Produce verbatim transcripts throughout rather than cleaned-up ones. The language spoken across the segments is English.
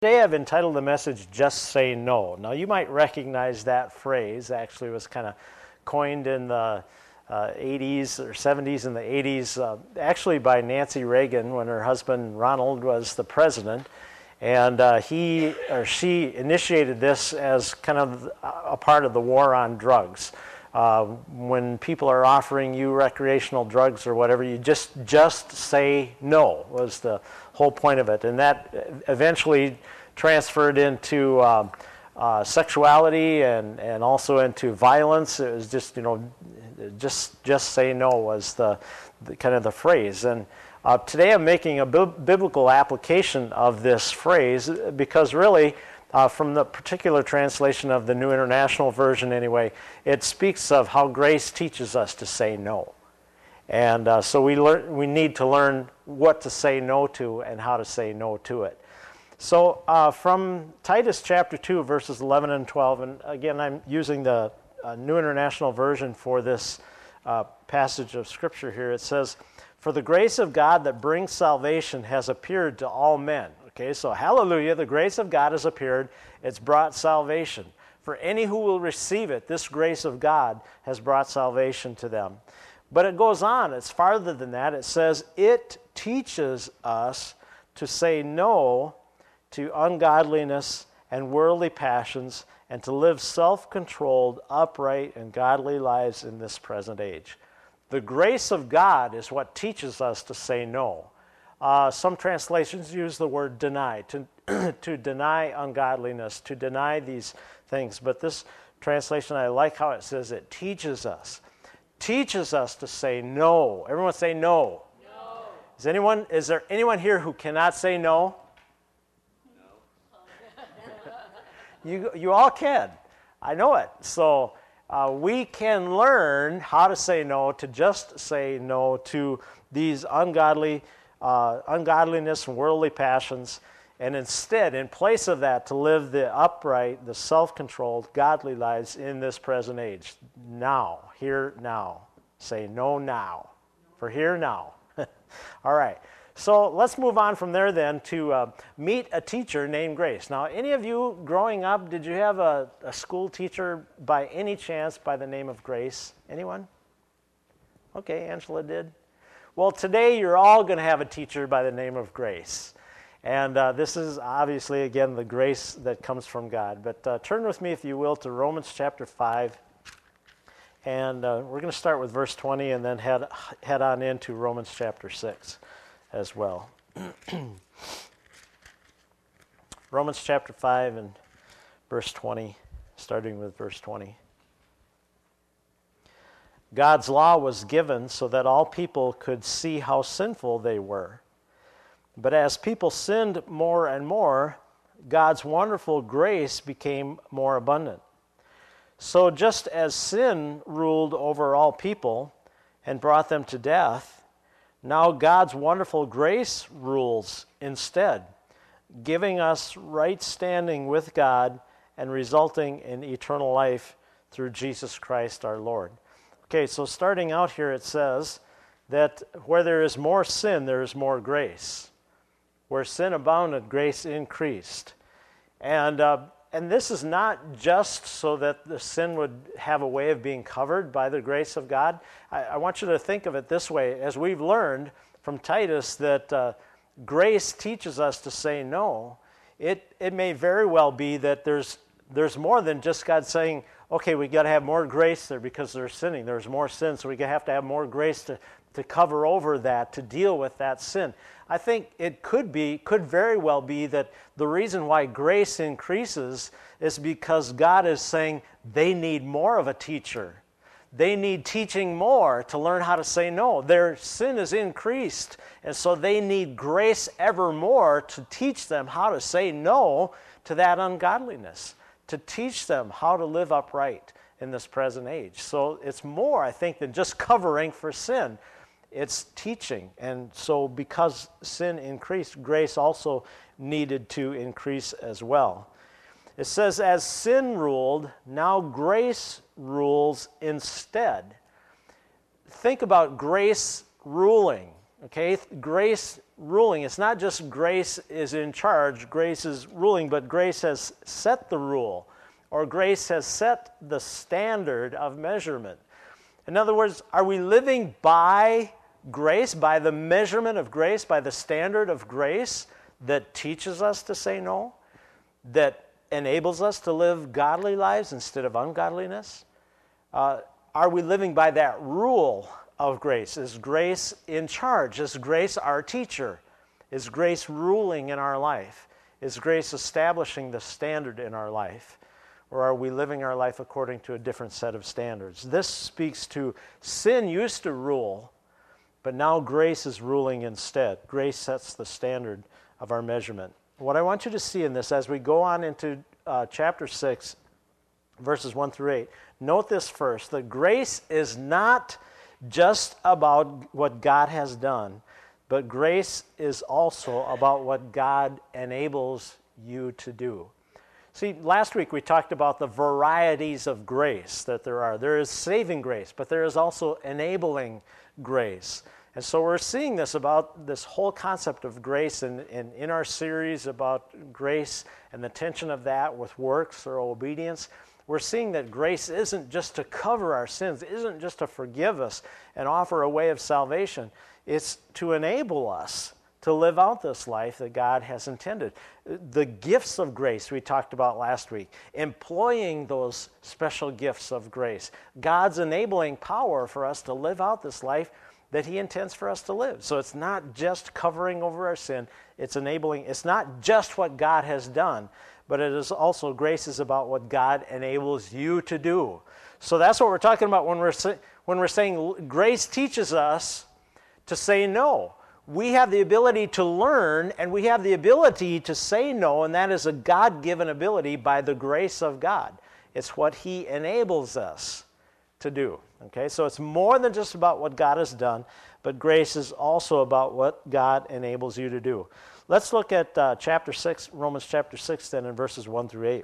Today I've entitled the message, Just Say No. Now you might recognize that phrase. Actually it was kind of coined in the uh, eighties or seventies and the eighties, uh, actually by Nancy Reagan when her husband Ronald was the president. And uh, he or she initiated this as kind of a part of the war on drugs. Uh, when people are offering you recreational drugs or whatever, you just just say no was the whole point of it. And that eventually transferred into uh, uh, sexuality and, and also into violence. It was just, you know, just just say no was the, the kind of the phrase. And uh, today I'm making a bi- biblical application of this phrase because really, Uh, from the particular translation of the New International Version anyway, it speaks of how grace teaches us to say no. And uh, so we learn, we need to learn what to say no to and how to say no to it. So uh, from Titus chapter two, verses eleven and twelve, and again I'm using the uh, New International Version for this uh, passage of Scripture here. It says, "For the grace of God that brings salvation has appeared to all men." Okay, so hallelujah, the grace of God has appeared. It's brought salvation. For any who will receive it, this grace of God has brought salvation to them. But it goes on, it's farther than that. It says, it teaches us to say no to ungodliness and worldly passions and to live self-controlled, upright, and godly lives in this present age. The grace of God is what teaches us to say no. Uh, some translations use the word deny, to, to deny ungodliness, to deny these things. But this translation, I like how it says it teaches us. Teaches us to say no. Everyone say no. No. Is anyone, is there anyone here who cannot say no? No. you, you all can. I know it. So uh, we can learn how to say no, to just say no to these ungodly Uh, ungodliness and worldly passions, and instead, in place of that, to live the upright, the self-controlled, godly lives in this present age. Now, here, now. Say no now. For here, now. All right. So let's move on from there then to uh, meet a teacher named Grace. Now, any of you growing up, did you have a, a school teacher by any chance by the name of Grace? Anyone? Okay, Angela did. Well, today you're all going to have a teacher by the name of Grace. And uh, this is obviously, again, the grace that comes from God. But uh, turn with me, if you will, to Romans chapter five. And uh, we're going to start with verse twenty and then head, head on into Romans chapter six as well. Romans chapter five and verse twenty, starting with verse twenty. God's law was given so that all people could see how sinful they were. But as people sinned more and more, God's wonderful grace became more abundant. So just as sin ruled over all people and brought them to death, now God's wonderful grace rules instead, giving us right standing with God and resulting in eternal life through Jesus Christ our Lord. Okay, so starting out here it says that where there is more sin, there is more grace. Where sin abounded, grace increased. And uh, and this is not just so that the sin would have a way of being covered by the grace of God. I, I want you to think of it this way. As we've learned from Titus that uh, grace teaches us to say no, it, it may very well be that there's there's more than just God saying, okay, we got to have more grace there because they're sinning. There's more sin, so we have to have more grace to, to cover over that, to deal with that sin. I think it could be, could very well be that the reason why grace increases is because God is saying they need more of a teacher. They need teaching more to learn how to say no. Their sin is increased, and so they need grace ever more to teach them how to say no to that ungodliness, to teach them how to live upright in this present age. So it's more, I think, than just covering for sin. It's teaching. And so because sin increased, grace also needed to increase as well. It says, as sin ruled, now grace rules instead. Think about grace ruling. Okay, grace ruling. It's not just grace is in charge, grace is ruling, but grace has set the rule, or grace has set the standard of measurement. In other words, are we living by grace, by the measurement of grace, by the standard of grace that teaches us to say no, that enables us to live godly lives instead of ungodliness? Uh, are we living by that rule of grace? Is grace in charge? Is grace our teacher? Is grace ruling in our life? Is grace establishing the standard in our life? Or are we living our life according to a different set of standards? This speaks to sin used to rule, but now grace is ruling instead. Grace sets the standard of our measurement. What I want you to see in this as we go on into uh, chapter six, verses one through eight, note this first, that grace is not just about what God has done, but grace is also about what God enables you to do. See, last week we talked about the varieties of grace that there are. There is saving grace, but there is also enabling grace. And so we're seeing this about this whole concept of grace in, in, in our series about grace and the tension of that with works or obedience. We're seeing that grace isn't just to cover our sins, isn't just to forgive us and offer a way of salvation. It's to enable us to live out this life that God has intended. The gifts of grace we talked about last week, employing those special gifts of grace, God's enabling power for us to live out this life that He intends for us to live. So it's not just covering over our sin, it's enabling, it's not just what God has done, but it is also, grace is about what God enables you to do. So that's what we're talking about when we're, when we're saying grace teaches us to say no. We have the ability to learn, and we have the ability to say no, and that is a God-given ability by the grace of God. It's what He enables us to do. Okay, so it's more than just about what God has done, but grace is also about what God enables you to do. Let's look at uh, chapter six, Romans chapter six, then, in verses one through eight.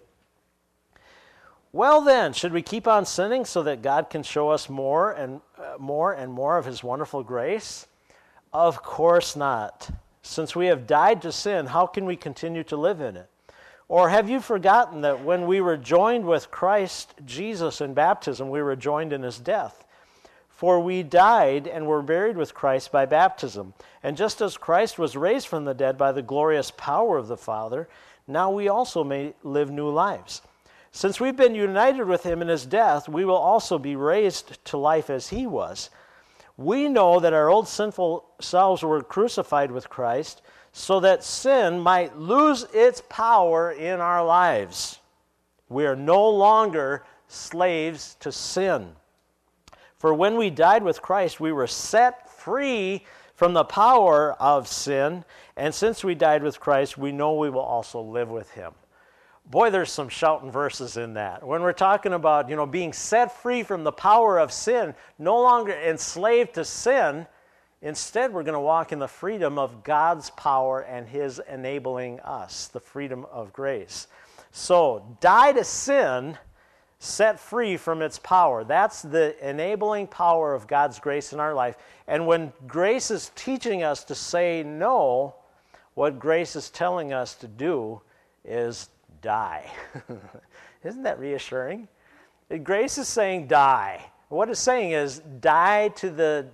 Well then, should we keep on sinning so that God can show us more and uh, more and more of His wonderful grace? Of course not. Since we have died to sin, how can we continue to live in it? Or have you forgotten that when we were joined with Christ Jesus in baptism, we were joined in His death? For we died and were buried with Christ by baptism. And just as Christ was raised from the dead by the glorious power of the Father, now we also may live new lives. Since we've been united with Him in His death, we will also be raised to life as He was. We know that our old sinful selves were crucified with Christ so that sin might lose its power in our lives. We are no longer slaves to sin. For when we died with Christ, we were set free from the power of sin, and since we died with Christ, we know we will also live with Him. Boy, there's some shouting verses in that. When we're talking about, you know, being set free from the power of sin, no longer enslaved to sin, instead we're going to walk in the freedom of God's power and His enabling us, the freedom of grace. So, die to sin, set free from its power. That's the enabling power of God's grace in our life. And when grace is teaching us to say no, what grace is telling us to do is die. Isn't that reassuring? Grace is saying die. What it's saying is die to the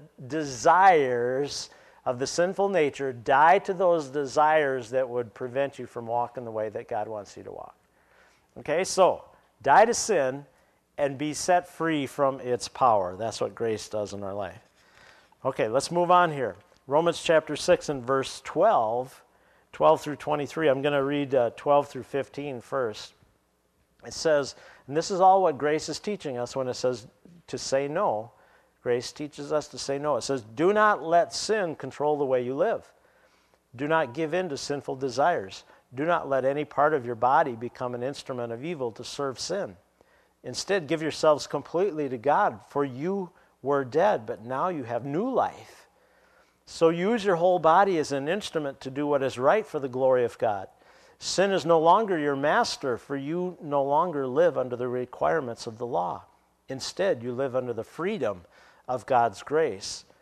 desires of the sinful nature, die to those desires that would prevent you from walking the way that God wants you to walk. Okay, so die to sin and be set free from its power. That's what grace does in our life. Okay, let's move on here. Romans chapter six and verse twelve, twelve through twenty-three. I'm going to read uh, twelve through fifteen first. It says, and this is all what grace is teaching us when it says to say no. Grace teaches us to say no. It says, do not let sin control the way you live. Do not give in to sinful desires. Do not let any part of your body become an instrument of evil to serve sin. Instead, give yourselves completely to God, for you were dead, but now you have new life. So use your whole body as an instrument to do what is right for the glory of God. Sin is no longer your master, for you no longer live under the requirements of the law. Instead, you live under the freedom of God's grace.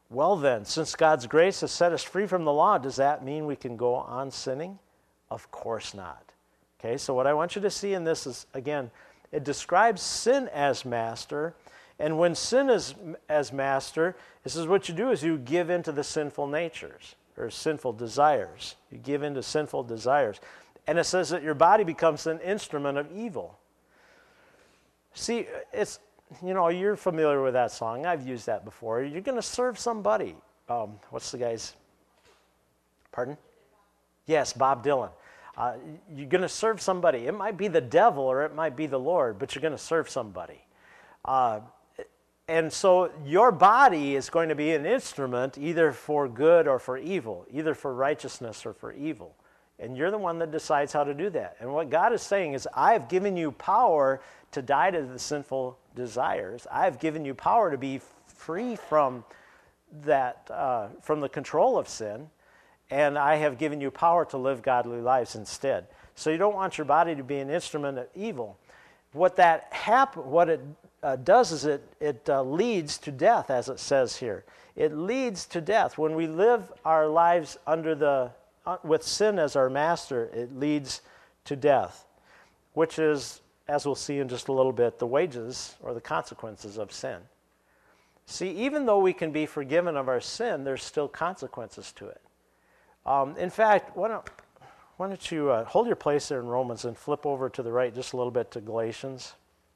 Well then, since God's grace has set us free from the law, does that mean we can go on sinning? Of course not. Okay, so what I want you to see in this is, again, it describes sin as master, and when sin is as master, this is what you do is you give into the sinful natures, or sinful desires. You give into sinful desires. And it says that your body becomes an instrument of evil. See, it's, you know, you're familiar with that song. I've used that before. You're going to serve somebody. Um, what's the guy's, pardon? Yes, Bob Dylan. Uh, you're going to serve somebody. It might be the devil or it might be the Lord, but you're going to serve somebody. Uh, and so your body is going to be an instrument either for good or for evil, either for righteousness or for evil. And you're the one that decides how to do that. And what God is saying is, I have given you power to die to the sinful desires. I have given you power to be free from that, uh, from the control of sin. And I have given you power to live godly lives instead. So you don't want your body to be an instrument of evil. What that hap- what it uh, does is it, it uh, leads to death, as it says here. It leads to death. When we live our lives under the uh, with sin as our master, it leads to death, which is, as we'll see in just a little bit, the wages or the consequences of sin. See, even though we can be forgiven of our sin, there's still consequences to it. Um, in fact, why don't, why don't you uh, hold your place there in Romans and flip over to the right just a little bit to Galatians.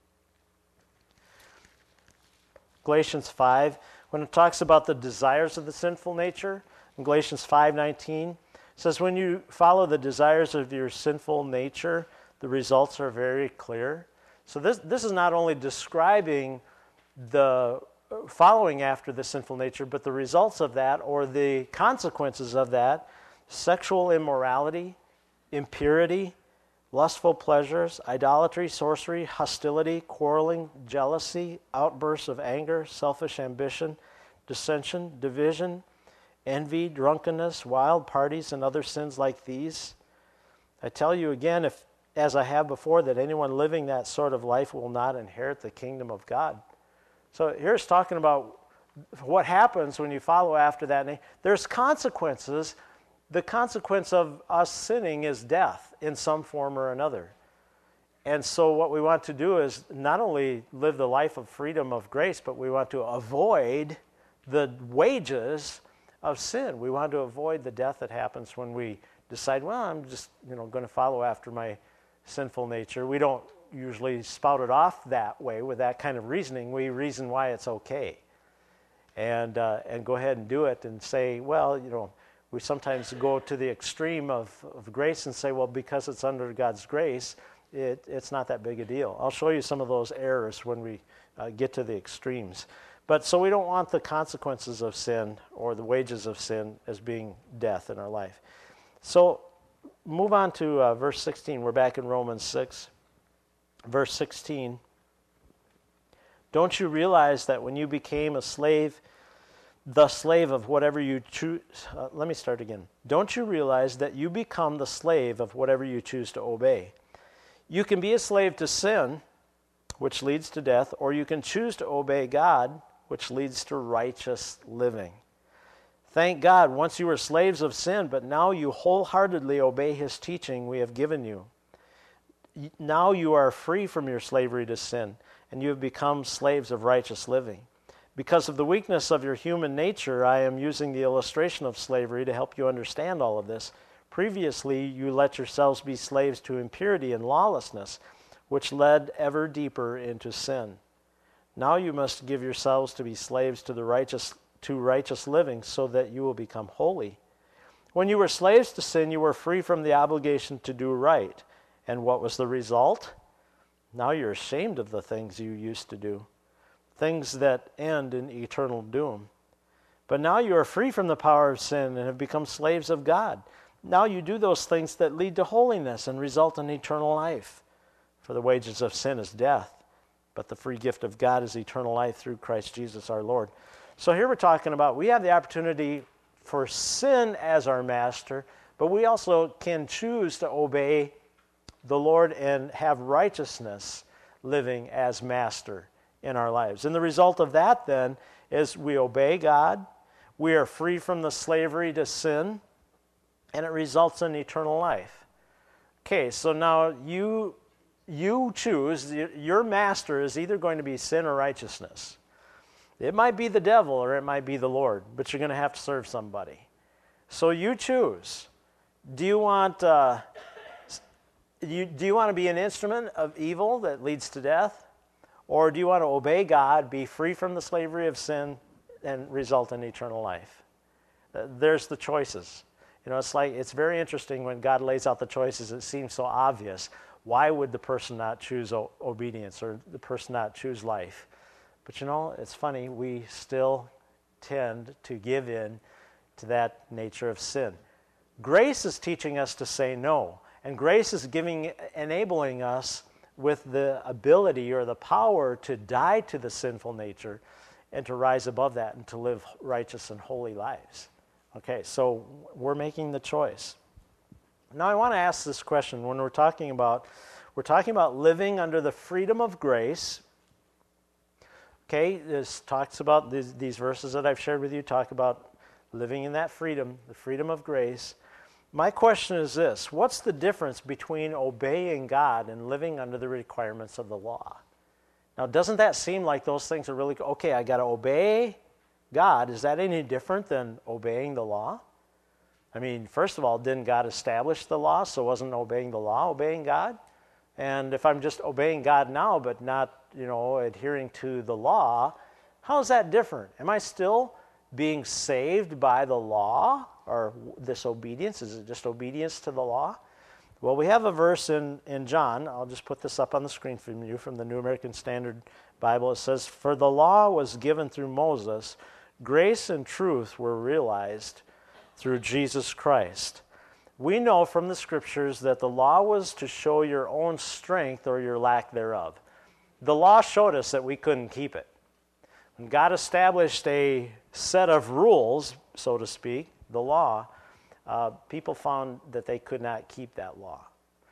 Galatians five, when it talks about the desires of the sinful nature, in Galatians five nineteen, it says, when you follow the desires of your sinful nature, the results are very clear. So this, this is not only describing the following after the sinful nature, but the results of that or the consequences of that: sexual immorality, impurity, lustful pleasures, idolatry, sorcery, hostility, quarreling, jealousy, outbursts of anger, selfish ambition, dissension, division, envy, drunkenness, wild parties, and other sins like these. I tell you again, if, as I have before, that anyone living that sort of life will not inherit the kingdom of God. So here's talking about what happens when you follow after that. There's consequences. The consequence of us sinning is death in some form or another. And so what we want to do is not only live the life of freedom of grace, but we want to avoid the wages of sin. We want to avoid the death that happens when we decide, well, I'm just, you know, going to follow after my sinful nature. We don't usually spout it off that way with that kind of reasoning. We reason why it's okay. And, uh, and go ahead and do it and say, well, you know, we sometimes go to the extreme of, of grace and say, well, because it's under God's grace, it, it's not that big a deal. I'll show you some of those errors when we uh, get to the extremes. But so we don't want the consequences of sin or the wages of sin as being death in our life. So move on to uh, verse sixteen. We're back in Romans six. Verse sixteen. Don't you realize that when you became a slave, the slave of whatever you choose, uh, let me start again. Don't you realize that you become the slave of whatever you choose to obey? You can be a slave to sin, which leads to death, or you can choose to obey God, which leads to righteous living. Thank God, once you were slaves of sin, but now you wholeheartedly obey his teaching we have given you. Now you are free from your slavery to sin, and you have become slaves of righteous living. Because of the weakness of your human nature, I am using the illustration of slavery to help you understand all of this. Previously, you let yourselves be slaves to impurity and lawlessness, which led ever deeper into sin. Now you must give yourselves to be slaves to the righteous to righteous living, so that you will become holy. When you were slaves to sin, you were free from the obligation to do right. And what was the result? Now you're ashamed of the things you used to do, things that end in eternal doom. But now you are free from the power of sin and have become slaves of God. Now you do those things that lead to holiness and result in eternal life. For the wages of sin is death, but the free gift of God is eternal life through Christ Jesus our Lord. So here we're talking about we have the opportunity for sin as our master, but we also can choose to obey the Lord and have righteousness living as master in our lives. And the result of that then is we obey God, we are free from the slavery to sin, and it results in eternal life. Okay, so now you you choose. Your master is either going to be sin or righteousness. It might be the devil or it might be the Lord, but you're going to have to serve somebody. So you choose. Do you want uh, you, do you want to be an instrument of evil that leads to death? Or do you want to obey God, be free from the slavery of sin, and result in eternal life? Uh, there's the choices. You know, it's like, it's very interesting when God lays out the choices. It seems so obvious. Why would the person not choose o- obedience or the person not choose life? But you know, it's funny, we still tend to give in to that nature of sin. Grace is teaching us to say no, and grace is giving, enabling us with the ability or the power to die to the sinful nature and to rise above that and to live righteous and holy lives. Okay, so we're making the choice. Now I want to ask this question when we're talking about, we're talking about living under the freedom of grace. Okay, this talks about these, these verses that I've shared with you, talk about living in that freedom, the freedom of grace. My question is this: what's the difference between obeying God and living under the requirements of the law? Now, doesn't that seem like those things are really, okay, I got to obey God. Is that any different than obeying the law? I mean, first of all, didn't God establish the law, so wasn't obeying the law obeying God? And if I'm just obeying God now but not, you know, adhering to the law, how is that different? Am I still being saved by the law or this obedience? Is it just obedience to the law? Well, we have a verse in, in John. I'll just put this up on the screen for you from the New American Standard Bible. It says, "For the law was given through Moses, grace and truth were realized through Jesus Christ." We know from the scriptures that the law was to show your own strength or your lack thereof. The law showed us that we couldn't keep it. When God established a set of rules, so to speak, the law, uh, people found that they could not keep that law.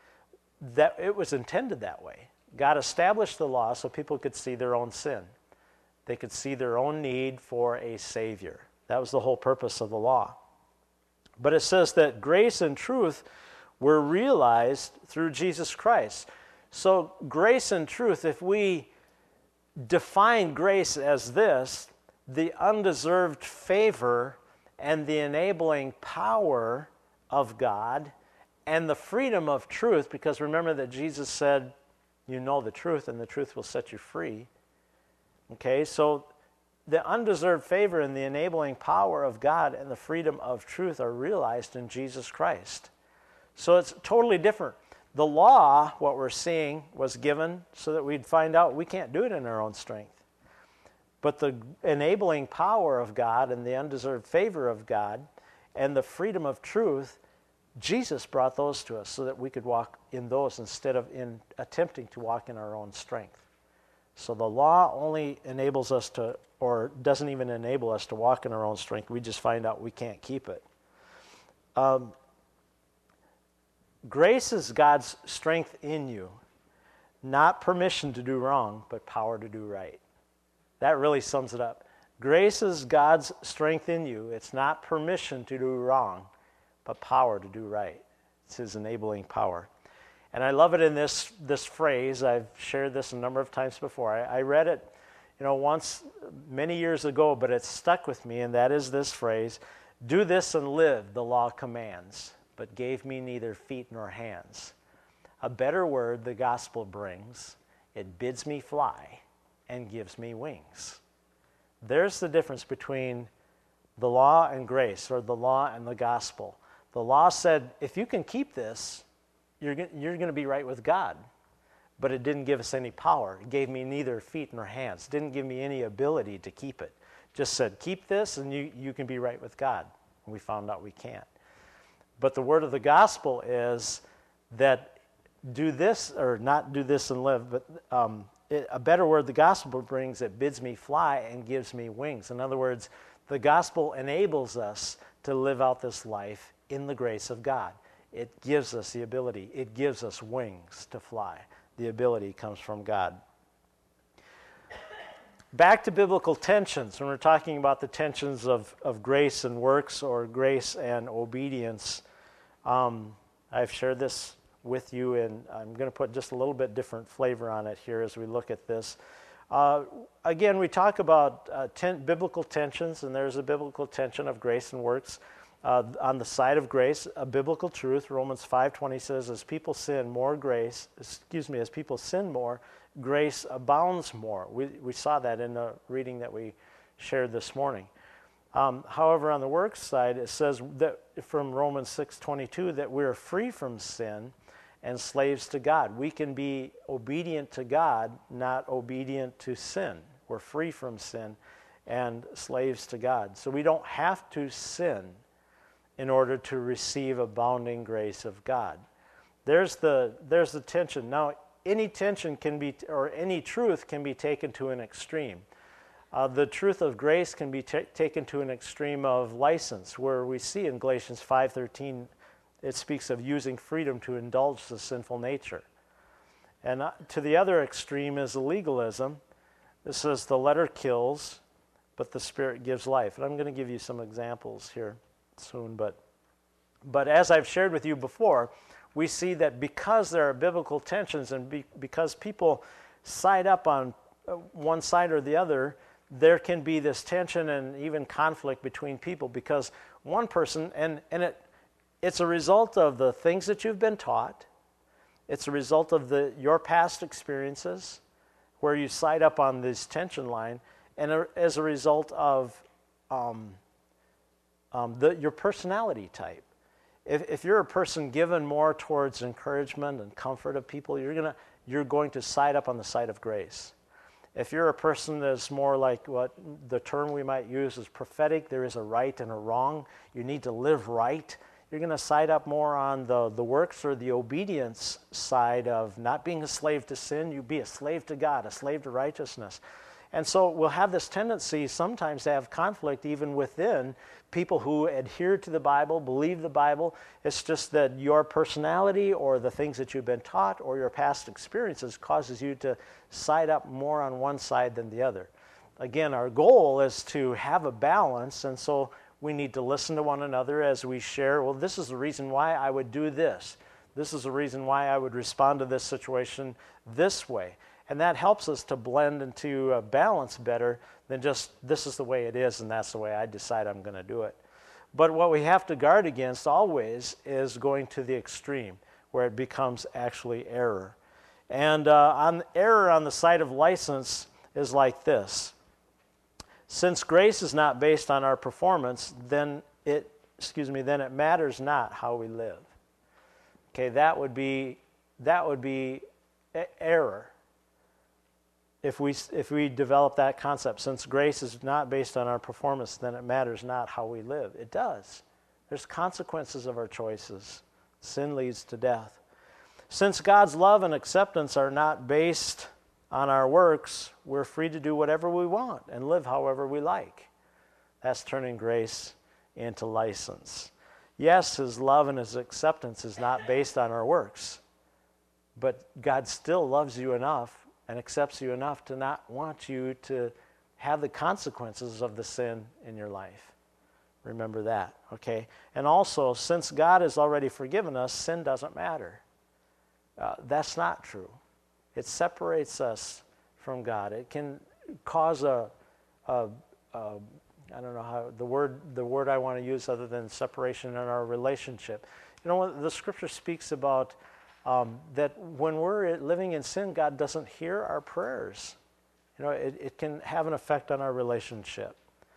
That it was intended that way. God established the law so people could see their own sin. They could see their own need for a Savior. That was the whole purpose of the law. But it says that grace and truth were realized through Jesus Christ. So grace and truth, if we define grace as this, the undeserved favor and the enabling power of God and the freedom of truth, because remember that Jesus said, you know the truth and the truth will set you free. Okay, so the undeserved favor and the enabling power of God and the freedom of truth are realized in Jesus Christ. So it's totally different. The law, what we're seeing, was given so that we'd find out we can't do it in our own strength. But the enabling power of God and the undeserved favor of God and the freedom of truth, Jesus brought those to us so that we could walk in those instead of in attempting to walk in our own strength. So the law only enables us to, or doesn't even enable us to walk in our own strength. We just find out we can't keep it. Um, grace is God's strength in you, not permission to do wrong, but power to do right. That really sums it up. Grace is God's strength in you. It's not permission to do wrong, but power to do right. It's His enabling power. And I love it in this this phrase. I've shared this a number of times before. I, I read it, you know, once many years ago, but it's stuck with me, and that is this phrase: "Do this and live, the law commands, but gave me neither feet nor hands. A better word the gospel brings. It bids me fly and gives me wings." There's the difference between the law and grace, or the law and the gospel. The law said, if you can keep this, you're, you're going to be right with God. But it didn't give us any power. It gave me neither feet nor hands. It didn't give me any ability to keep it. It just said, keep this and you, you can be right with God. And we found out we can't. But the word of the gospel is that do this, or not do this and live, but um, it, a better word the gospel brings, it bids me fly and gives me wings. In other words, the gospel enables us to live out this life in the grace of God. It gives us the ability. It gives us wings to fly. The ability comes from God. back to biblical tensions. When we're talking about the tensions of, of grace and works or grace and obedience, um, I've shared this with you, and I'm going to put just a little bit different flavor on it here as we look at this. Uh, again, we talk about uh, ten, biblical tensions, and there's a biblical tension of grace and works. Uh, on the side of grace, a biblical truth, Romans five twenty says, as people sin, more grace, excuse me, as people sin more, grace abounds more. We, we saw that in the reading that we shared this morning. Um, however, on the works side, it says that from Romans six twenty-two that we're free from sin and slaves to God. We can be obedient to God, not obedient to sin. We're free from sin and slaves to God. So we don't have to sin in order to receive abounding grace of God. There's the, there's the tension. Now, any tension can be, or any truth can be taken to an extreme. Uh, the truth of grace can be t- taken to an extreme of license, where we see in Galatians five thirteen, it speaks of using freedom to indulge the sinful nature. And uh, to the other extreme is legalism. It says the letter kills, but the Spirit gives life. And I'm going to give you some examples here soon. But, but as I've shared with you before, we see that because there are biblical tensions and be, because people side up on one side or the other, there can be this tension and even conflict between people because one person, and, and it, it's a result of the things that you've been taught. It's a result of the your past experiences where you side up on this tension line, and a, as a result of um, um, the, your personality type. If, if you're a person given more towards encouragement and comfort of people, you're gonna you're going to side up on the side of grace. If you're a person that's more like what the term we might use is prophetic, there is a right and a wrong, you need to live right, you're going to side up more on the, the works or the obedience side of not being a slave to sin, you be a slave to God, a slave to righteousness. And so we'll have this tendency sometimes to have conflict even within people who adhere to the Bible, believe the Bible. It's just that your personality or the things that you've been taught or your past experiences causes you to side up more on one side than the other. Again, our goal is to have a balance, and so we need to listen to one another as we share, well, this is the reason why I would do this. This is the reason why I would respond to this situation this way. And that helps us to blend into a balance better than just this is the way it is and that's the way I decide I'm going to do it. But what we have to guard against always is going to the extreme where it becomes actually error. And uh, on error on the side of license is like this. Since grace is not based on our performance, then it, excuse me, then it matters not how we live. Okay, that would be that would be error. If we if we develop that concept, since grace is not based on our performance, then it matters not how we live. It does. There's consequences of our choices. Sin leads to death. Since God's love and acceptance are not based on our works, we're free to do whatever we want and live however we like. That's turning grace into license. Yes, his love and his acceptance is not based on our works, but God still loves you enough and accepts you enough to not want you to have the consequences of the sin in your life. Remember that, okay? And also, since God has already forgiven us, sin doesn't matter. Uh, that's not true. It separates us from God. It can cause a, a, a I don't know how the word the word I want to use other than separation in our relationship. You know, the Scripture speaks about um, that when we're living in sin, God doesn't hear our prayers. You know, it, it can have an effect on our relationship.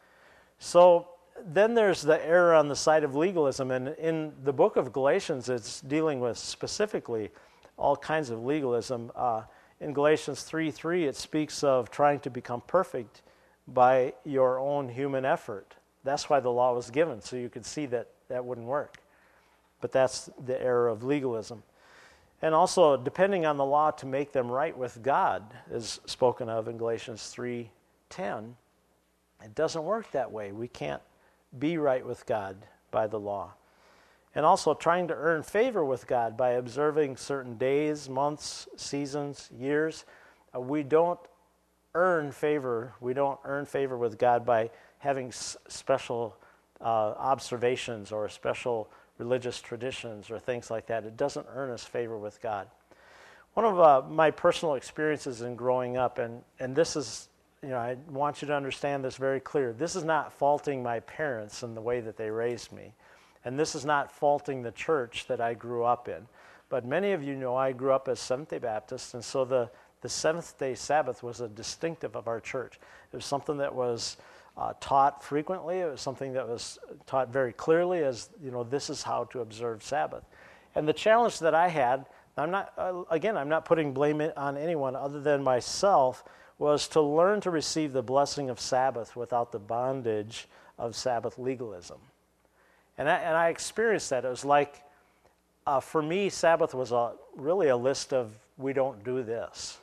So then there's the error on the side of legalism, and in the book of Galatians, it's dealing with specifically all kinds of legalism. Uh, in Galatians three three, it speaks of trying to become perfect by your own human effort. That's why the law was given, so you could see that that wouldn't work. But that's the error of legalism. And also, depending on the law to make them right with God, is spoken of in Galatians three ten. It doesn't work that way. We can't be right with God by the law. And also trying to earn favor with God by observing certain days, months, seasons, years. Uh, we don't earn favor. We don't earn favor with God by having s- special uh, observations or special religious traditions or things like that. It doesn't earn us favor with God. One of uh, my personal experiences in growing up, and, and this is, you know, I want you to understand this very clear. This is not faulting my parents and the way that they raised me. And this is not faulting the church that I grew up in. But many of you know I grew up as Seventh-day Baptist, and so the, the seventh-day Sabbath was a distinctive of our church. It was something that was uh, taught frequently. It was something that was taught very clearly as, you know, this is how to observe Sabbath. And the challenge that I had, I'm not, uh, again, I'm not putting blame on anyone other than myself, was to learn to receive the blessing of Sabbath without the bondage of Sabbath legalism. And I, and I experienced that. It was like, uh, for me, Sabbath was a, really a list of, we don't do this.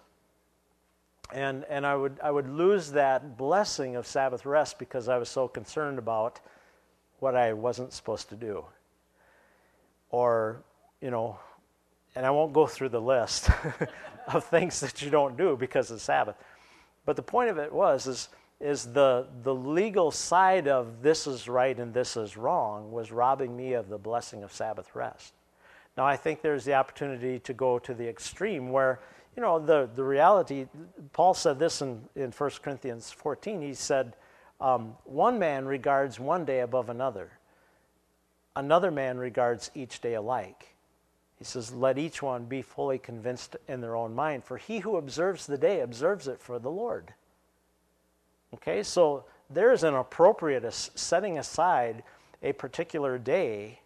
And and I would I would lose that blessing of Sabbath rest because I was so concerned about what I wasn't supposed to do. Or, you know, and I won't go through the list of things that you don't do because of Sabbath. But the point of it was, is, is the, the legal side of this is right and this is wrong was robbing me of the blessing of Sabbath rest. Now, I think there's the opportunity to go to the extreme where, you know, the, the reality, Paul said this in, in First Corinthians fourteen. He said, um, one man regards one day above another. Another man regards each day alike. He says, let each one be fully convinced in their own mind. For he who observes the day observes it for the Lord. Okay, so there's an appropriate setting aside a particular day,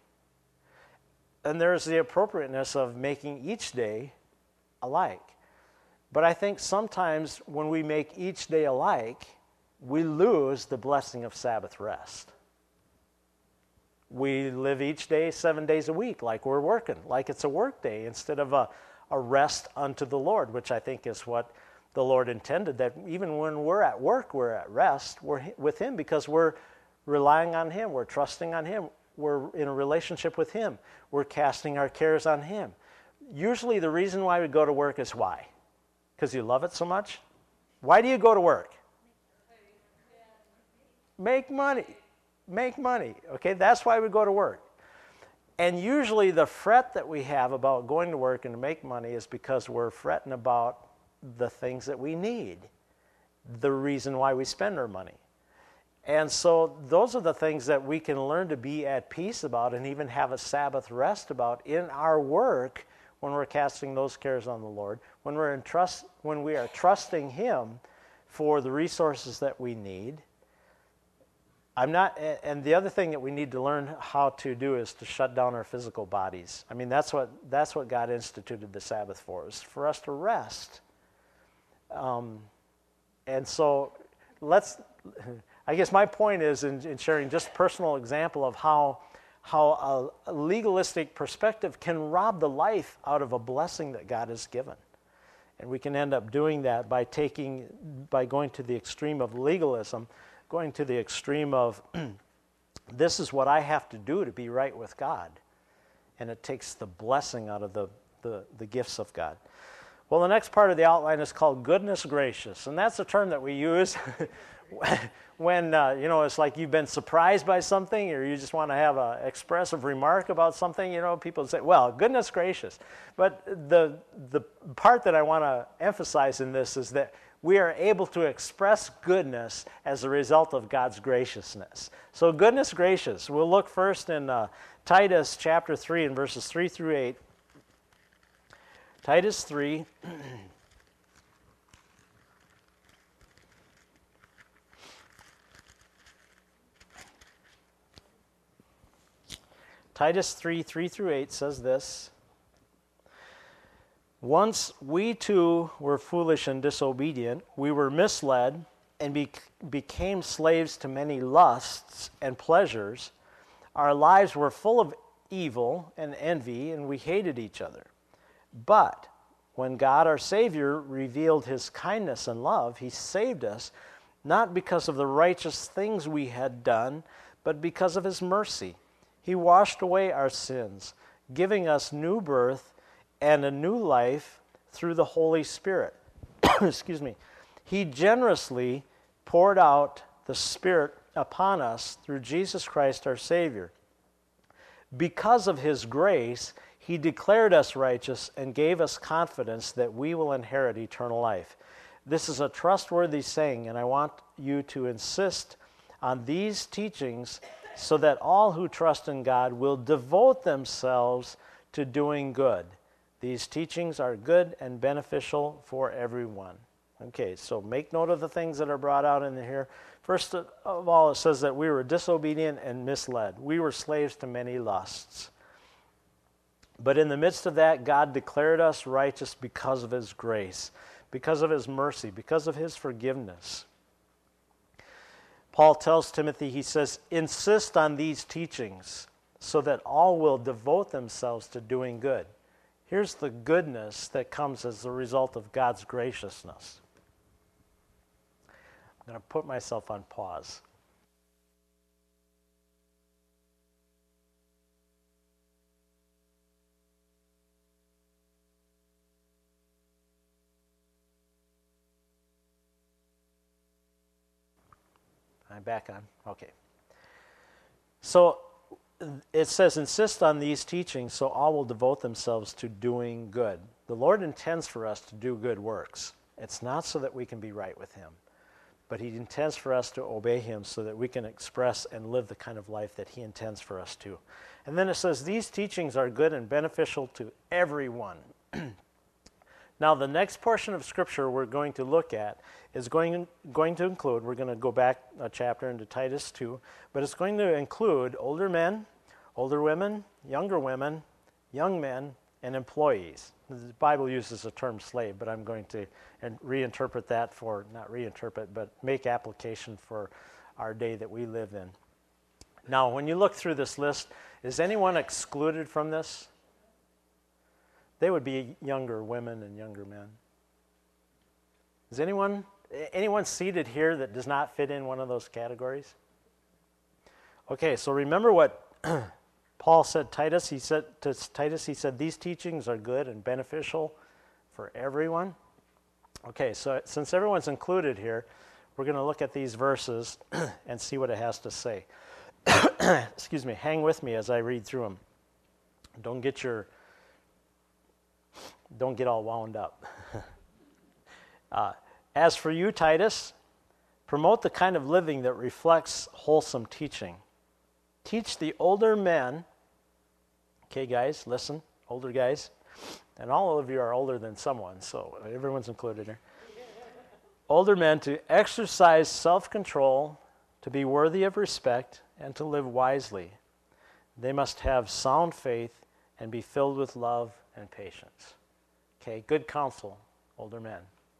and there's the appropriateness of making each day alike. But I think sometimes when we make each day alike, we lose the blessing of Sabbath rest. We live each day seven days a week like we're working, like it's a work day instead of a, a rest unto the Lord, which I think is what the Lord intended, that even when we're at work, we're at rest. We're with Him because we're relying on Him. We're trusting on Him. We're in a relationship with Him. We're casting our cares on Him. Usually the reason why we go to work is why? Because you love it so much? Why do you go to work? Make money. Make money. Okay, that's why we go to work. And usually the fret that we have about going to work and to make money is because we're fretting about the things that we need, the reason why we spend our money. And so those are the things that we can learn to be at peace about and even have a Sabbath rest about in our work when we're casting those cares on the Lord, when we're in trust, when we are trusting Him for the resources that we need. I'm not, and the other thing that we need to learn how to do is to shut down our physical bodies. I mean, that's what that's what God instituted the Sabbath for, is for us to rest. Um, and so let's, I guess my point is in, in sharing just a personal example of how, how a, a legalistic perspective can rob the life out of a blessing that God has given. And we can end up doing that by taking, by going to the extreme of legalism, going to the extreme of this is what I have to do to be right with God. And it takes the blessing out of the, the, the gifts of God. Well, the next part of the outline is called goodness gracious. And that's a term that we use when, uh, you know, it's like you've been surprised by something or you just want to have an expressive remark about something. You know, people say, well, goodness gracious. But the, the part that I want to emphasize in this is that we are able to express goodness as a result of God's graciousness. So goodness gracious. We'll look first in uh, Titus chapter three and verses three through eight. Titus three. Titus three, three through eight says this. Once we too were foolish and disobedient, we were misled and be- became slaves to many lusts and pleasures. Our lives were full of evil and envy, and we hated each other. But when God our Savior revealed His kindness and love, He saved us, not because of the righteous things we had done, but because of His mercy. He washed away our sins, giving us new birth and a new life through the Holy Spirit. Excuse me. He generously poured out the Spirit upon us through Jesus Christ our Savior. Because of his grace, he declared us righteous and gave us confidence that we will inherit eternal life. This is a trustworthy saying, and I want you to insist on these teachings so that all who trust in God will devote themselves to doing good. These teachings are good and beneficial for everyone. Okay, so make note of the things that are brought out in here. First of all, it says that we were disobedient and misled. We were slaves to many lusts. But in the midst of that, God declared us righteous because of his grace, because of his mercy, because of his forgiveness. Paul tells Timothy, he says, insist on these teachings so that all will devote themselves to doing good. Here's the goodness that comes as the result of God's graciousness. I'm going to put myself on pause. I'm back on. Okay. So it says, insist on these teachings so all will devote themselves to doing good. The Lord intends for us to do good works. It's not so that we can be right with him, but he intends for us to obey him so that we can express and live the kind of life that he intends for us to. And then it says, these teachings are good and beneficial to everyone. Now, the next portion of Scripture we're going to look at is going, going to include, we're going to go back a chapter into Titus two, but it's going to include older men, older women, younger women, young men, and employees. The Bible uses the term slave, but I'm going to and reinterpret that for, not reinterpret, but make application for our day that we live in. Now, when you look through this list, is anyone excluded from this? They would be younger women and younger men. Is anyone anyone seated here that does not fit in one of those categories? Okay, so remember what Paul said Titus, he said to Titus, he said, these teachings are good and beneficial for everyone. Okay, so since everyone's included here, we're going to look at these verses and see what it has to say. Excuse me, hang with me as I read through them. Don't get your Don't get all wound up. uh, as for you, Titus, promote the kind of living that reflects wholesome teaching. Teach the older men, okay, guys, listen, older guys, and all of you are older than someone, so everyone's included here. Older men to exercise self-control, to be worthy of respect, and to live wisely. They must have sound faith and be filled with love and patience. Okay, good counsel, older men.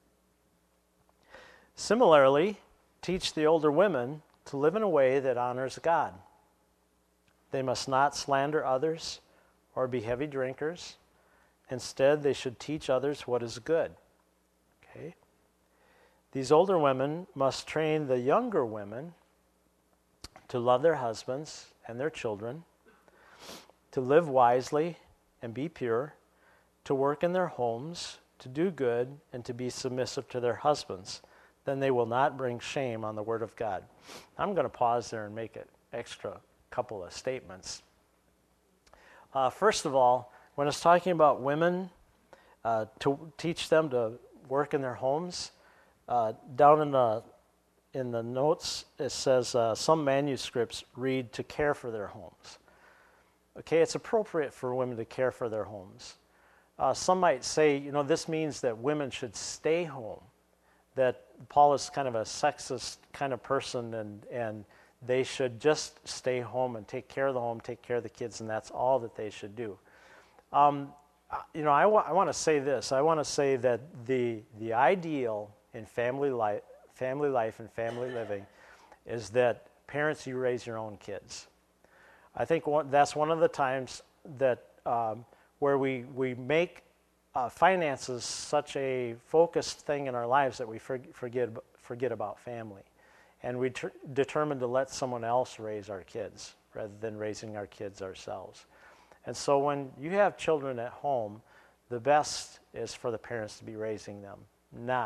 Similarly, teach the older women to live in a way that honors God. They must not slander others or be heavy drinkers. Instead, they should teach others what is good. Okay? These older women must train the younger women to love their husbands and their children, to live wisely and be pure, to work in their homes, to do good, and to be submissive to their husbands. Then they will not bring shame on the word of God. I'm going to pause there and make an extra couple of statements. Uh, first of all, when it's talking about women, uh, to teach them to work in their homes, uh, down in the in the notes it says uh, some manuscripts read to care for their homes. Okay, it's appropriate for women to care for their homes. Uh, some might say, you know, this means that women should stay home, that Paul is kind of a sexist kind of person, and, and they should just stay home and take care of the home, take care of the kids, and that's all that they should do. Um, you know, I, wa- I want to say this. I want to say that the the ideal in family life, family life and family living is that parents, you raise your own kids. I think one, that's one of the times that um, where we, we make uh, finances such a focused thing in our lives that we for, forget, forget about family. And we ter- determine to let someone else raise our kids rather than raising our kids ourselves. And so when you have children at home, the best is for the parents to be raising them, not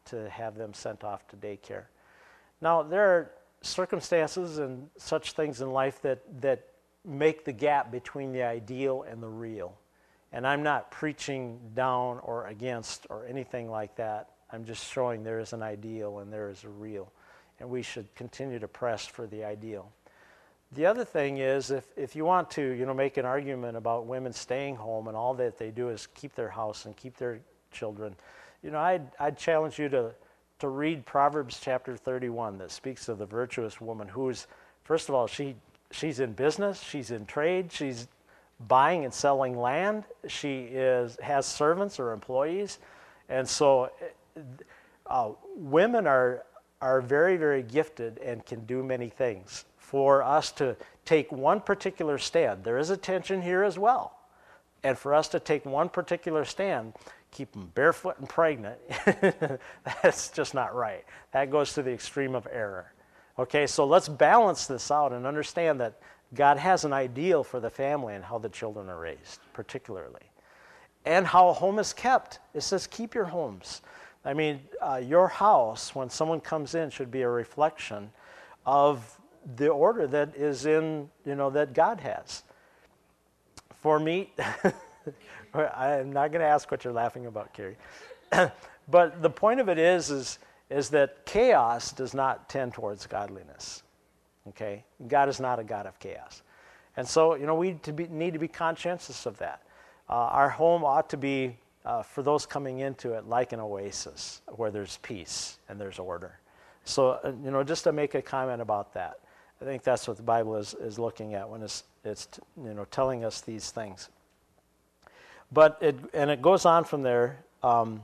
to have them sent off to daycare. Now, there are circumstances and such things in life that, that make the gap between the ideal and the real. And I'm not preaching down or against or anything like that. I'm just showing there is an ideal and there is a real. And we should continue to press for the ideal. The other thing is, if, if you want to, you know, make an argument about women staying home and all that they do is keep their house and keep their children, you know, I'd, I'd challenge you to, to read Proverbs chapter thirty-one that speaks of the virtuous woman who's, first of all, she she's in business, she's in trade, she's buying and selling land, she is has servants or employees, and so uh, women are are very, very gifted and can do many things. For us to take one particular stand, there is a tension here as well, and for us to take one particular stand, keep them barefoot and pregnant, that's just not right. That goes to the extreme of error. Okay, so let's balance this out and understand that God has an ideal for the family and how the children are raised, particularly. And how a home is kept. It says keep your homes. I mean, uh, your house, when someone comes in, should be a reflection of the order that is in, you know, that God has. For me, I'm not going to ask what you're laughing about, Carrie. But the point of it is, is, is that chaos does not tend towards godliness. Okay? God is not a God of chaos. And so, you know, we to be, need to be conscientious of that. Uh, our home ought to be, uh, for those coming into it, like an oasis where there's peace and there's order. So, uh, you know, just to make a comment about that. I think that's what the Bible is, is looking at when it's, it's, you know, telling us these things. But, it, and it goes on from there. Um,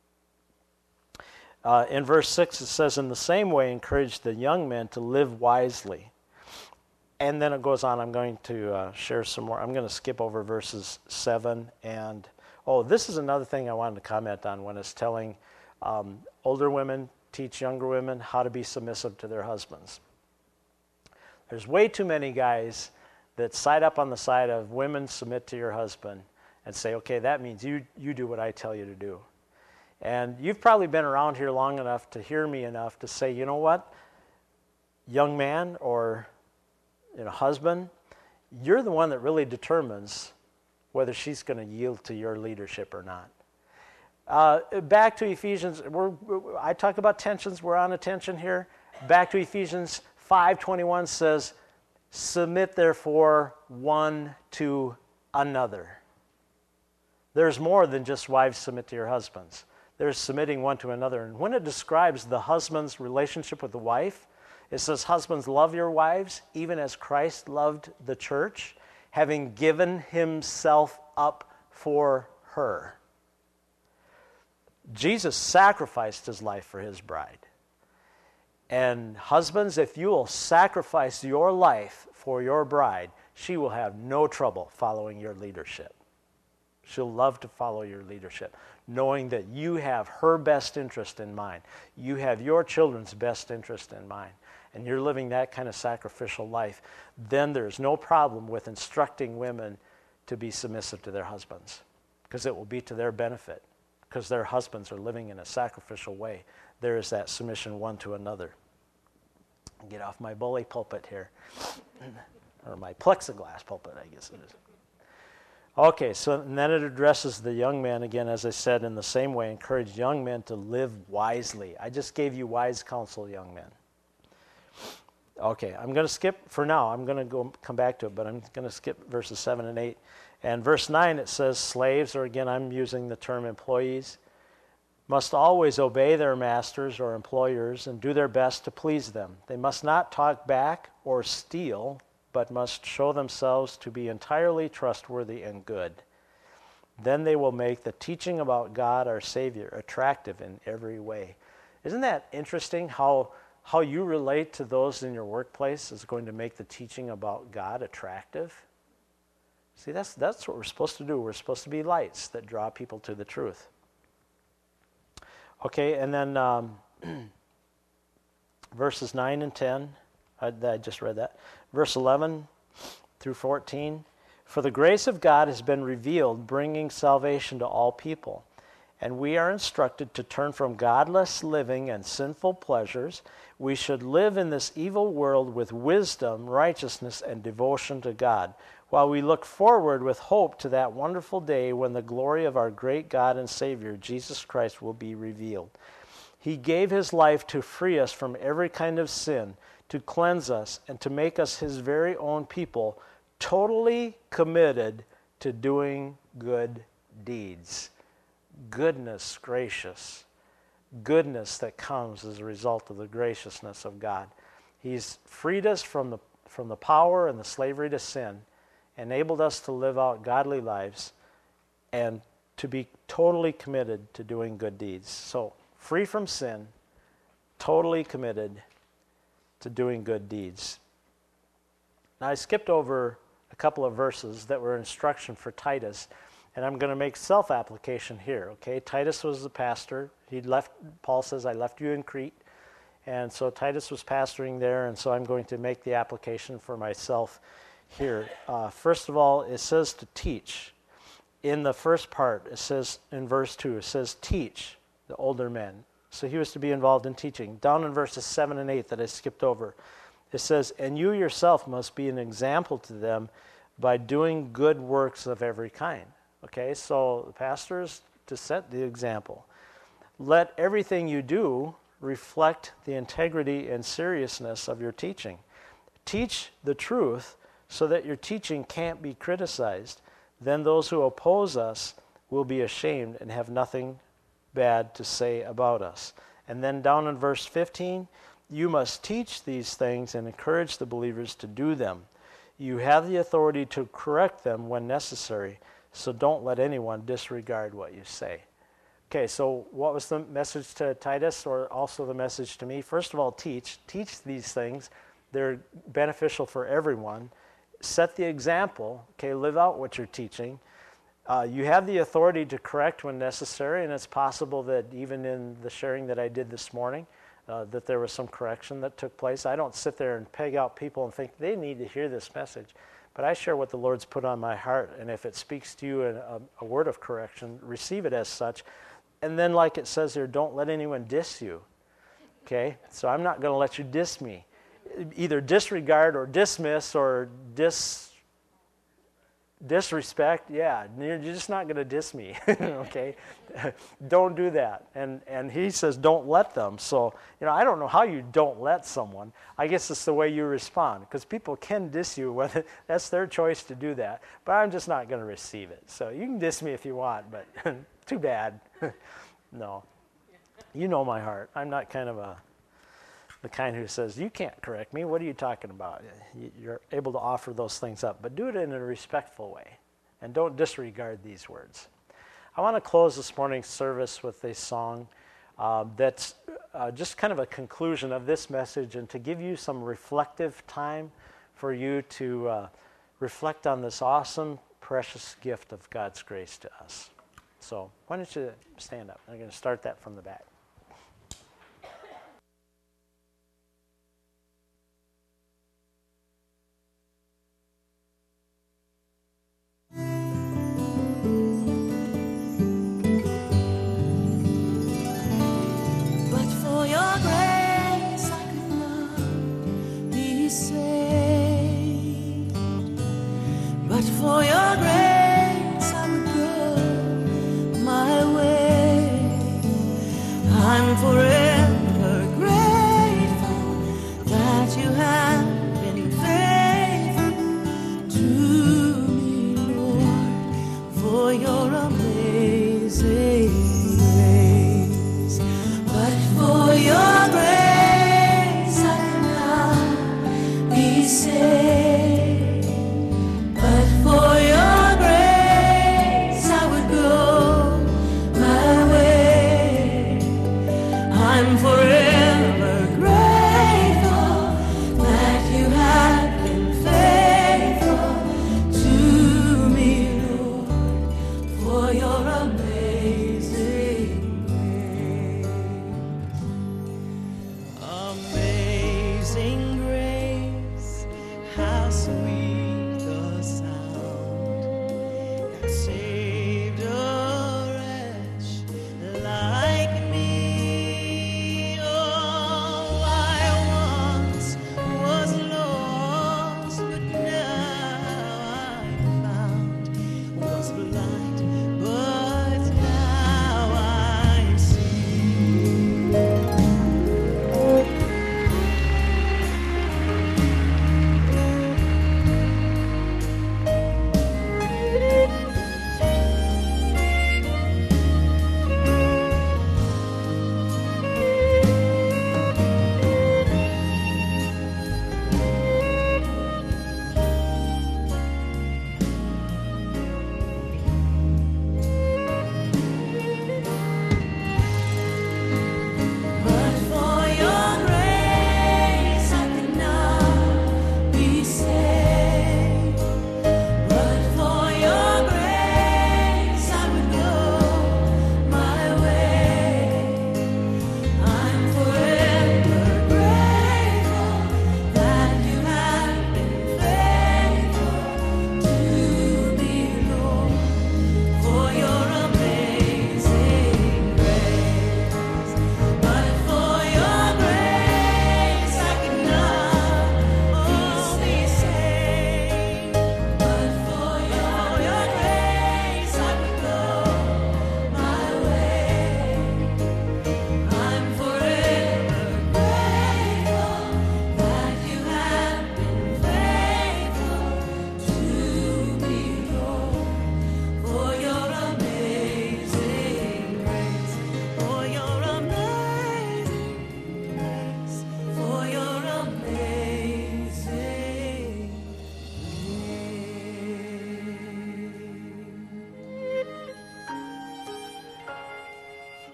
uh, in verse six, it says, in the same way, encourage the young men to live wisely. And then it goes on. I'm going to uh, share some more. I'm going to skip over verses seven. And, oh, this is another thing I wanted to comment on when it's telling um, older women, teach younger women how to be submissive to their husbands. There's way too many guys that side up on the side of women submit to your husband and say, okay, that means you, you do what I tell you to do. And you've probably been around here long enough to hear me enough to say, you know what, young man or you know, husband, you're the one that really determines whether she's going to yield to your leadership or not. Uh, back to Ephesians, we're, I talk about tensions, we're on a tension here. Back to Ephesians five twenty-one says, submit therefore one to another. There's more than just wives submit to your husbands. There's submitting one to another. And when it describes the husband's relationship with the wife, it says, husbands, love your wives, even as Christ loved the church, having given himself up for her. Jesus sacrificed his life for his bride. And husbands, if you will sacrifice your life for your bride, she will have no trouble following your leadership. She'll love to follow your leadership, knowing that you have her best interest in mind. You have your children's best interest in mind, and you're living that kind of sacrificial life. Then there's no problem with instructing women to be submissive to their husbands, because it will be to their benefit, because their husbands are living in a sacrificial way. There is that submission one to another. Get off my bully pulpit here, or my plexiglass pulpit, I guess it is. Okay, so and then it addresses the young men again, as I said, in the same way, encourage young men to live wisely. I just gave you wise counsel, young men. Okay, I'm going to skip for now. I'm going to go come back to it, but I'm going to skip verses seven and eight. And verse nine, it says, slaves, or again, I'm using the term employees, must always obey their masters or employers and do their best to please them. They must not talk back or steal, but must show themselves to be entirely trustworthy and good. Then they will make the teaching about God, our Savior, attractive in every way. Isn't that interesting how, how you relate to those in your workplace is going to make the teaching about God attractive? See, that's, that's what we're supposed to do. We're supposed to be lights that draw people to the truth. Okay, and then um, verses nine and ten, I, I just read that. Verse eleven through fourteen, for the grace of God has been revealed, bringing salvation to all people. and we are instructed to turn from godless living and sinful pleasures. We should live in this evil world with wisdom, righteousness, and devotion to God, while we look forward with hope to that wonderful day when the glory of our great God and Savior, Jesus Christ, will be revealed. He gave his life to free us from every kind of sin, to cleanse us, and to make us his very own people, totally committed to doing good deeds. Goodness gracious. Goodness that comes as a result of the graciousness of God. He's freed us from the, from the power and the slavery to sin, enabled us to live out godly lives, and to be totally committed to doing good deeds. So, free from sin, totally committed to doing good deeds. Now, I skipped over a couple of verses that were instruction for Titus, and I'm going to make self-application here, okay? Titus was the pastor. He left, Paul says, I left you in Crete. And so Titus was pastoring there, and so I'm going to make the application for myself here. Uh, first of all, it says to teach. In the first part, it says, in verse two, it says teach the older men. So he was to be involved in teaching. Down in verses seven and eight that I skipped over, it says, and you yourself must be an example to them by doing good works of every kind. Okay, so the pastor is to set the example. Let everything you do reflect the integrity and seriousness of your teaching. Teach the truth so that your teaching can't be criticized. Then those who oppose us will be ashamed and have nothing bad to say about us. And then down in verse fifteen, you must teach these things and encourage the believers to do them. You have the authority to correct them when necessary, so don't let anyone disregard what you say. Okay, so what was the message to Titus, or also the message to me? First of all, teach. Teach these things. They're beneficial for everyone. Set the example. Okay, live out what you're teaching. Uh, you have the authority to correct when necessary, and it's possible that even in the sharing that I did this morning, uh, that there was some correction that took place. I don't sit there and peg out people and think they need to hear this message. But I share what the Lord's put on my heart, and if it speaks to you in a, a word of correction, receive it as such. And then, like it says here, don't let anyone diss you. Okay? So I'm not going to let you diss me. Either disregard or dismiss or dis, disrespect. Yeah, you're just not going to diss me. Okay? Don't do that. And and he says don't let them. So, you know, I don't know how you don't let someone. I guess it's the way you respond, because people can diss you. Whether that's their choice to do that. But I'm just not going to receive it. So you can diss me if you want, but too bad. No. You know my heart. I'm not kind of a the kind who says, you can't correct me. What are you talking about? You're able to offer those things up, but do it in a respectful way, and don't disregard these words. I want to close this morning's service with a song uh, that's uh, just kind of a conclusion of this message, and to give you some reflective time for you to uh, reflect on this awesome, precious gift of God's grace to us. So why don't you stand up? I'm going to start that from the back. For your grace, I would go my way. I'm forever grateful that you have been faithful to me, Lord, for your amazing grace. But for your grace, I cannot be saved.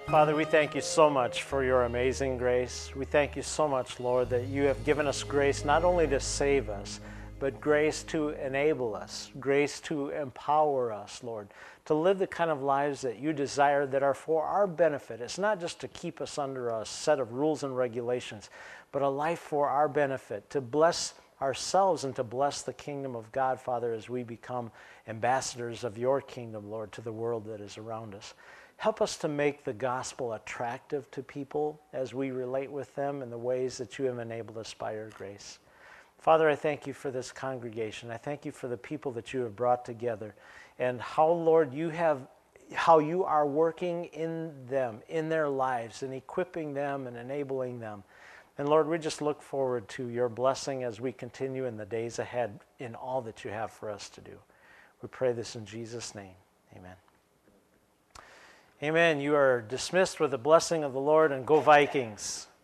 Father, we thank you so much for your amazing grace. We thank you so much, Lord, that you have given us grace not only to save us, but grace to enable us, grace to empower us, Lord, to live the kind of lives that you desire that are for our benefit. It's not just to keep us under a set of rules and regulations, but a life for our benefit, to bless ourselves and to bless the kingdom of God, Father, as we become ambassadors of your kingdom, Lord, to the world that is around us. Help us to make the gospel attractive to people as we relate with them in the ways that you have enabled us by your grace. Father, I thank you for this congregation. I thank you for the people that you have brought together and how, Lord, you have, how you are working in them, in their lives, and equipping them and enabling them. And Lord, we just look forward to your blessing as we continue in the days ahead in all that you have for us to do. We pray this in Jesus' name. Amen. Amen. You are dismissed with the blessing of the Lord, and go Vikings.